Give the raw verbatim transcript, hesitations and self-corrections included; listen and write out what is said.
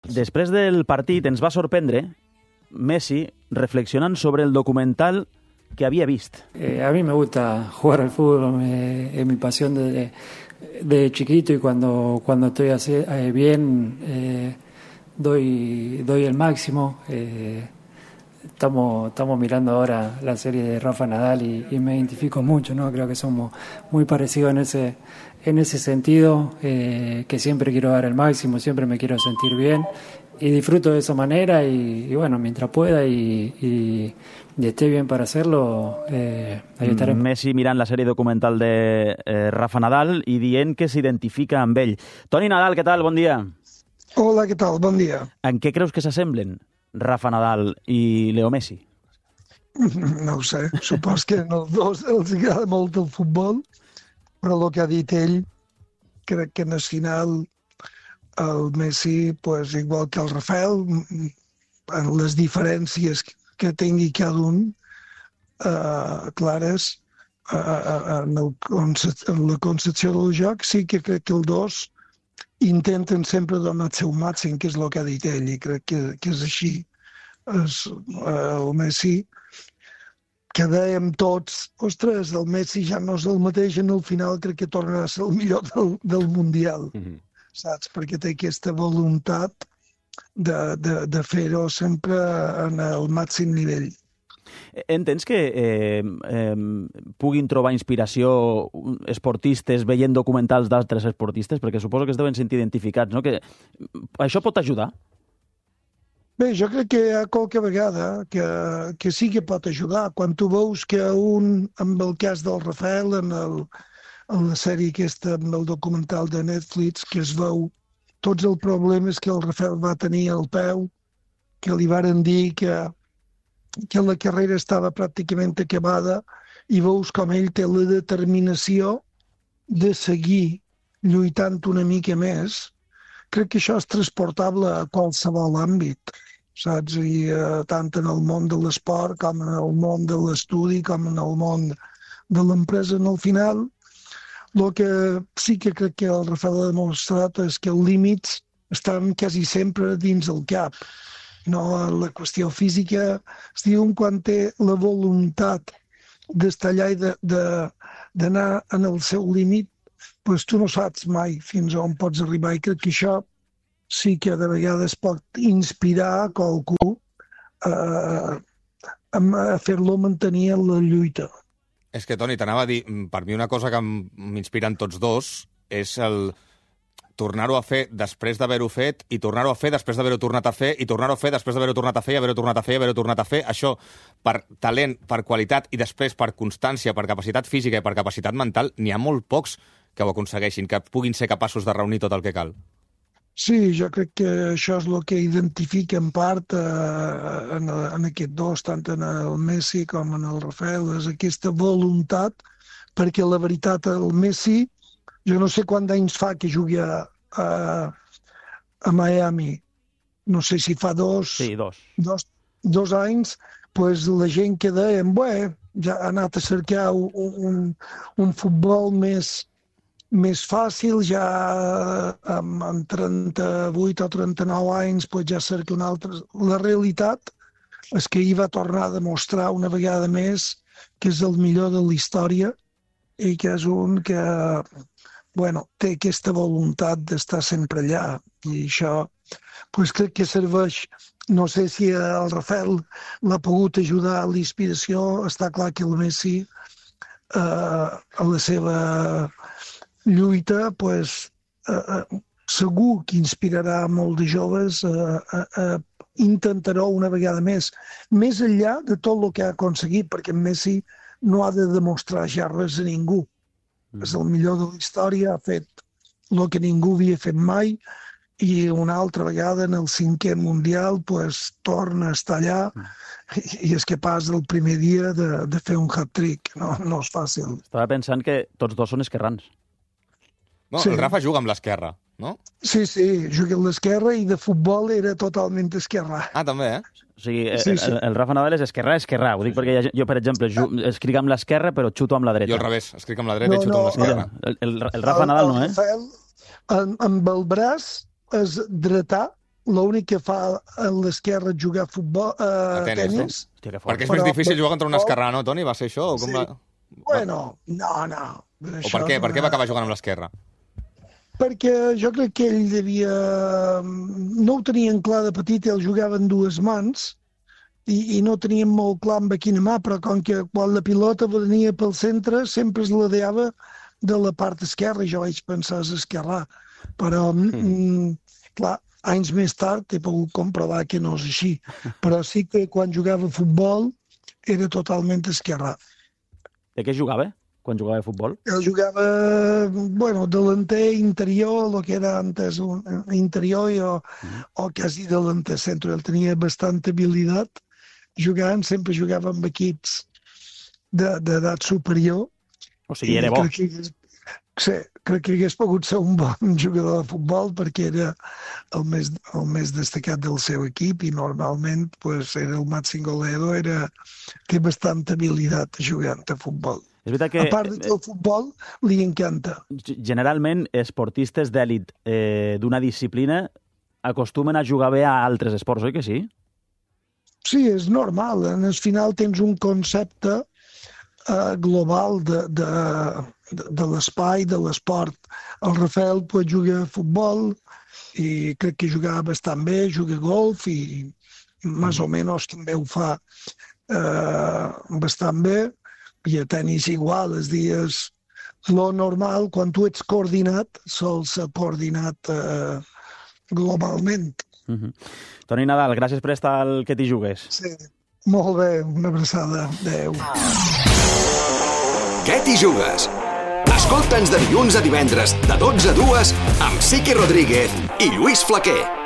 Després del partit ens va sorprendre Messi reflexionant sobre el documental que había visto. Eh, a mí me gusta jugar al fútbol, eh, es mi pasión desde de chiquito y cuando, cuando estoy así, eh, bien eh, doy, doy el máximo. Eh, estamos, estamos mirando ahora la serie de Rafa Nadal y, y me identifico mucho, ¿no? Creo que somos muy parecidos en ese, en ese sentido, eh, que siempre quiero dar el máximo, siempre me quiero sentir bien y disfruto de esa manera y, y bueno, mientras pueda y, y, y esté bien para hacerlo, eh, ahí estaré. Messi mirant la sèrie documental de eh, Rafa Nadal i dient que s'identifica amb ell. Toni Nadal, què tal? Bon dia. Hola, què tal? Bon dia. En què creus que s'assemblen Rafa Nadal i Leo Messi? No ho sé, supos que als dos els agrada molt el futbol, però el que ha dit ell, crec que en el final el Messi, pues, igual que el Rafael, en les diferències que tingui cada un uh, clares uh, en, el, en la concepció del joc, sí que crec que els dos intenten sempre donar el seu màxim, que és el que ha dit ell, i crec que, que és així. Es, uh, el Messi, que dèiem tots, ostres, el Messi ja no és el mateix, en el final crec que tornarà a ser el millor del, del Mundial. Mm-hmm. Saps? Perquè té aquesta voluntat de, de, de fer-ho sempre en el màxim nivell. Entens que eh, eh, puguin trobar inspiració esportistes veient documentals d'altres esportistes? Perquè suposo que es deuen sentir identificats, no? Que això pot ajudar? Bé, jo crec que hi ha qualque vegada que, que sí que pot ajudar. Quan tu veus que un, amb el cas del Rafael, en el en la sèrie aquesta, amb el documental de Netflix, que es veu tots els problemes que el Rafael va tenir al peu, que li varen dir que, que la carrera estava pràcticament acabada, i veus com ell té la determinació de seguir lluitant una mica més. Crec que això és transportable a qualsevol àmbit, saps? I uh, tant en el món de l'esport, com en el món de l'estudi, com en el món de l'empresa. En el final, el que sí que crec que el Rafael ha demostrat és que els límits estan quasi sempre dins el cap. No, la qüestió física, es diu quan té la voluntat d'estar allà i d'anar en el seu límit, doncs tu no saps mai fins on pots arribar, i crec que això sí que de vegades pot inspirar qualcú a, a fer-lo mantenir en la lluita. És que, Toni, t'anava a dir, per mi una cosa que m'inspiren tots dos és el tornar-ho a fer després d'haver-ho fet i tornar-ho a fer després d'haver-ho tornat a fer i tornar-ho a fer després d'haver-ho tornat a fer i haver-ho tornat a fer i haver-ho tornat a fer. Això, per talent, per qualitat i després per constància, per capacitat física i per capacitat mental, n'hi ha molt pocs que ho aconsegueixin, que puguin ser capaços de reunir tot el que cal. Sí, jo crec que això és el que identifica en part eh, en, en aquests dos, tant en el Messi com en el Rafael, és aquesta voluntat, perquè la veritat el Messi, jo no sé quant d'anys fa que jugui a, a, a Miami, no sé si fa dos, sí, dos. dos, dos anys, pues la gent que deien, bé, ja ha anat a cercar un, un, un futbol més més fàcil, ja amb, amb trenta-vuit o trenta-nou anys pues ja cerca un altre. La realitat és que ell va tornar a demostrar una vegada més que és el millor de la història i que és un que bueno, té aquesta voluntat d'estar sempre allà. I això pues crec que serveix. No sé si el Rafael l'ha pogut ajudar a l'inspiració. Està clar que el Messi eh, a la seva lluita, pues, eh, segur que inspirarà molt de joves a eh, eh, eh, intentar-ho una vegada més, més enllà de tot el que ha aconseguit, perquè Messi no ha de demostrar ja res a ningú. Mm. És el millor de la història, ha fet el que ningú havia fet mai, i una altra vegada en el cinquè Mundial pues, torna a estar allà mm. i, i és capaç el primer dia de, de fer un hat-trick. No, no és fàcil. Estava pensant que tots dos són esquerrans. No, sí. El Rafa juga amb l'esquerra, no? Sí, sí, juga amb l'esquerra i de futbol era totalment esquerrà. Ah, també, eh? O sigui, sí, sí. El, el Rafa Nadal és esquerrà, esquerrà. Ho dic perquè jo, per exemple, escric amb l'esquerra però xuto amb la dreta. Jo al revés, escric amb la dreta no, i xuto no, amb l'esquerra. El, el, el Rafa el, Nadal no, eh? El Rafael, amb, amb el braç és dretà l'únic que fa a l'esquerra és jugar a futbol, a A tenis, tenis. no? Hòstia, que fort. Perquè és Però- més difícil jugar contra un esquerrà, no, Toni? Va ser això? O, com Sí. va... Bueno, no, no. o per què? Per què va acabar jugant amb l'esquerra? Perquè jo crec que ell devia... No ho tenien clar de petit, ell jugava en dues mans i, i no tenien molt clar amb quina mà, però com que quan la pilota venia pel centre sempre es ladeava de la part esquerra i jo vaig pensar és esquerrà. Però, mm. Mm, clar, anys més tard he pogut comprovar que no és així. Però sí que quan jugava a futbol era totalment esquerrà. De què jugava quan jugava a futbol? Ell jugava, bueno, delanter, interior, el que era antes un interior o, mm. o quasi delanter centre. Ell tenia bastanta habilitat jugant, sempre jugava amb equips d'edat superior. O sigui, era bo. Crec que, hagués, sí, crec que hagués pogut ser un bon jugador de futbol perquè era el més, el més destacat del seu equip i normalment pues, era el màxim goleador, era, té bastanta habilitat jugant a futbol. És veritat que... A part de que el futbol li encanta. Generalment, esportistes d'èlit eh, d'una disciplina acostumen a jugar bé a altres esports, oi que sí? Sí, és normal. En el final tens un concepte uh, global de, de, de, de l'espai, de l'esport. El Rafael pues, juga a futbol i crec que jugava bastant bé, juga a golf i més o menys també ho fa uh, bastant bé. I a tenis igual, els dies... Lo normal, quan tu ets coordinat, sols ser coordinat uh, globalment. Uh-huh. Toni Nadal, gràcies per estar al Que t'hi jugues. Sí, molt bé, una abraçada. Adéu. Què t'hi jugues? Escolta'ns de dilluns a divendres, de dotze a dues, amb Siqui Rodríguez i Lluís Flaquer.